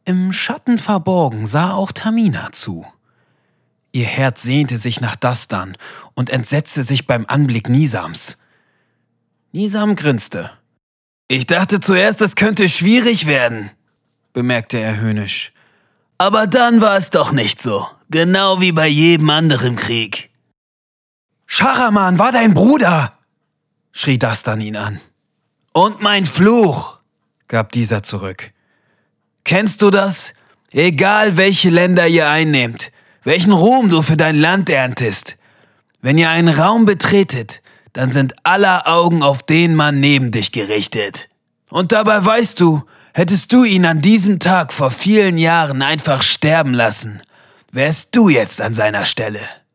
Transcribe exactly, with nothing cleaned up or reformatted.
Im Schatten verborgen sah auch Tamina zu. Ihr Herz sehnte sich nach Dastan und entsetzte sich beim Anblick Nisams. Nisam grinste. »Ich dachte zuerst, es könnte schwierig werden«, bemerkte er höhnisch. »Aber dann war es doch nicht so. Genau wie bei jedem anderen Krieg.« »Schahraman war dein Bruder«, schrie Dastan ihn an. »Und mein Fluch«, gab dieser zurück. »Kennst du das? Egal welche Länder ihr einnehmt, welchen Ruhm du für dein Land erntest. Wenn ihr einen Raum betretet, dann sind aller Augen auf den Mann neben dich gerichtet. Und dabei weißt du, hättest du ihn an diesem Tag vor vielen Jahren einfach sterben lassen, wärst du jetzt an seiner Stelle.«